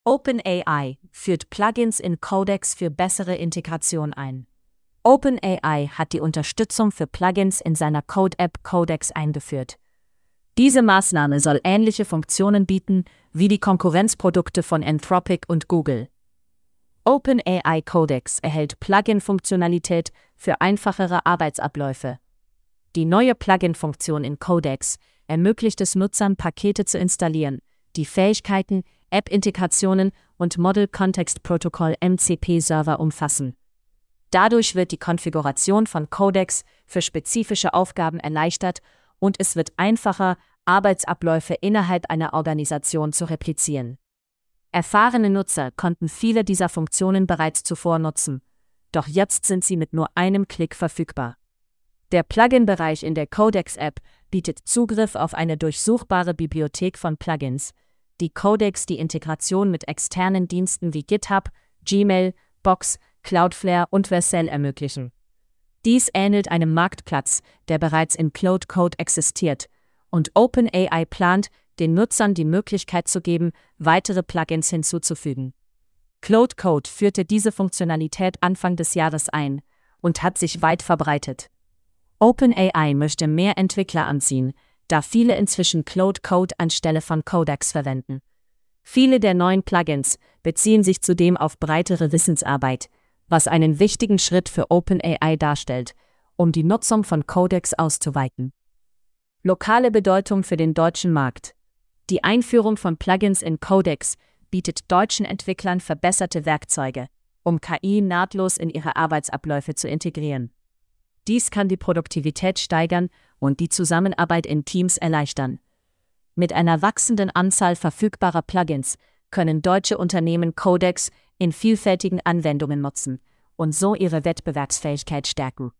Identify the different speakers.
Speaker 1: OpenAI führt Plugins in Codex für bessere Integration ein. OpenAI hat die Unterstützung für Plugins in seiner Code-App Codex eingeführt. Diese Maßnahme soll ähnliche Funktionen bieten wie die Konkurrenzprodukte von Anthropic und Google. OpenAI Codex erhält Plugin-Funktionalität für einfachere Arbeitsabläufe. Die neue Plugin-Funktion in Codex ermöglicht es Nutzern, Pakete zu installieren, die Fähigkeiten, App-Integrationen und Model Context Protocol MCP-Server umfassen. Dadurch wird die Konfiguration von Codex für spezifische Aufgaben erleichtert und es wird einfacher, Arbeitsabläufe innerhalb einer Organisation zu replizieren. Erfahrene Nutzer konnten viele dieser Funktionen bereits zuvor nutzen, doch jetzt sind sie mit nur einem Klick verfügbar. Der Plugin-Bereich in der Codex-App bietet Zugriff auf eine durchsuchbare Bibliothek von Plugins, die Codex die Integration mit externen Diensten wie GitHub, Gmail, Box, Cloudflare und Vercel ermöglichen. Dies ähnelt einem Marktplatz, der bereits in Claude Code existiert, und OpenAI plant, den Nutzern die Möglichkeit zu geben, weitere Plugins hinzuzufügen. Claude Code führte diese Funktionalität Anfang des Jahres ein und hat sich weit verbreitet. OpenAI möchte mehr Entwickler anziehen, da viele inzwischen Claude Code anstelle von Codex verwenden. Viele der neuen Plugins beziehen sich zudem auf breitere Wissensarbeit, was einen wichtigen Schritt für OpenAI darstellt, um die Nutzung von Codex auszuweiten. Lokale Bedeutung für den deutschen Markt. Die Einführung von Plugins in Codex bietet deutschen Entwicklern verbesserte Werkzeuge, um KI nahtlos in ihre Arbeitsabläufe zu integrieren. Dies kann die Produktivität steigern und die Zusammenarbeit in Teams erleichtern. Mit einer wachsenden Anzahl verfügbarer Plugins können deutsche Unternehmen Codex in vielfältigen Anwendungen nutzen und so ihre Wettbewerbsfähigkeit stärken.